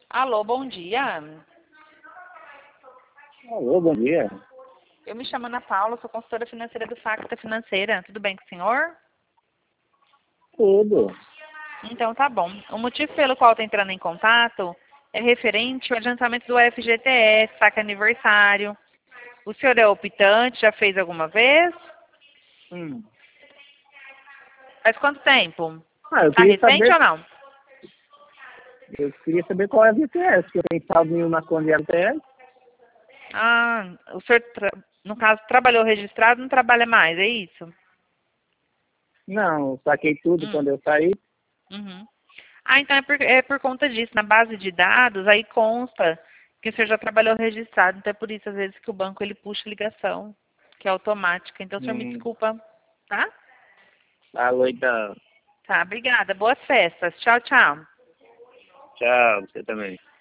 Alô, bom dia. Alô, bom dia. Eu me chamo Ana Paula, sou consultora financeira do Facta Financeira. Tudo bem com o senhor? Tudo. Então tá bom. O motivo pelo qual estou entrando em contato é referente ao adiantamento do FGTS, saque aniversário. O senhor é optante, já fez alguma vez? Hum. Faz quanto tempo? Eu Está queria recente saber, ou não? qual é a VTS, que eu tenho saldo nenhum na conta de VTS. Ah, o senhor, no caso, trabalhou registrado, não trabalha mais, é isso? Não, saquei tudo Hum. quando eu saí. Uhum. Ah, então é por conta disso. Na base de dados, aí consta que o senhor já trabalhou registrado. Então é por isso, às vezes, que o banco ele puxa ligação, que é automática. Então o senhor me Hum. desculpa, tá? Alô, então. Tá, obrigada. Boas festas. Tchau, tchau. Tchau, você também.